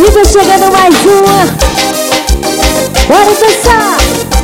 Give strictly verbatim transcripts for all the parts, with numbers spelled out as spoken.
vai chegando mais uma. Bora dançar.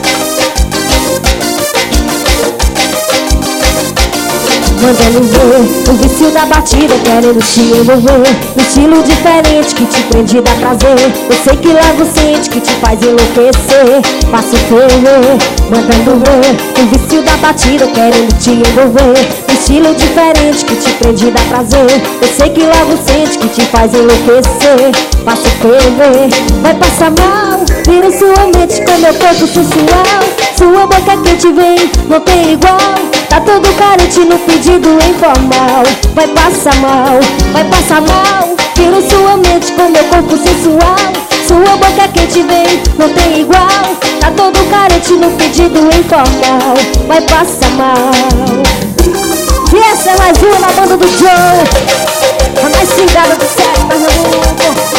Mandando ver o vício da batida, querendo te envolver. Um estilo diferente que te prende, dá prazer. Eu sei que logo sente que te faz enlouquecer. Faço ferver, mandando ver o vício da batida, querendo te envolver. Um estilo diferente que te prende, dá prazer. Eu sei que logo sente que te faz enlouquecer. Faço ferver, vai passar mal. Vira sua mente com meu corpo sensual. Sua boca quente vem, não tem igual. Tá todo carente no pedido informal. Vai passar mal, vai passar mal. Viro sua mente com meu corpo sensual. Sua boca quente vem, não tem igual. Tá todo carente no pedido informal. Vai passar mal. E essa é mais uma na banda do Joe, a mais cingada do sete, Pernambuco.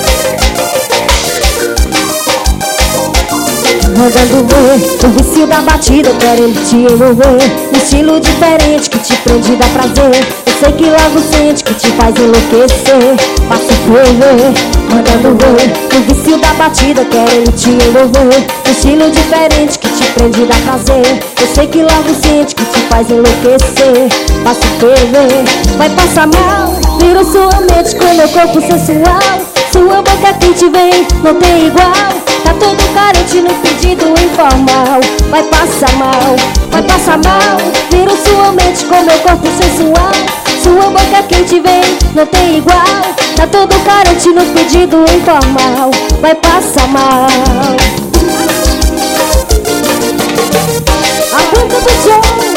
Mandando ver o vício da batida, querendo te envolver. Um estilo diferente que te prende, dá prazer. Eu sei que logo sente que te faz enlouquecer. Faço ferver, mandando ver o vício da batida, querendo te envolver. Um estilo diferente que te prende, dá prazer. Eu sei que logo sente que te faz enlouquecer. Faço ferver, vai passar mal. Viro sua mente com meu corpo sensual. Sua boca quente vem, não tem igual. Tá todo carente no pedido informal. Vai passar mal, vai passar mal. Viro sua mente com meu corpo sensual. Sua boca quente vem, não tem igual. Tá todo carente no pedido informal. Vai passar mal. A banda do Joe.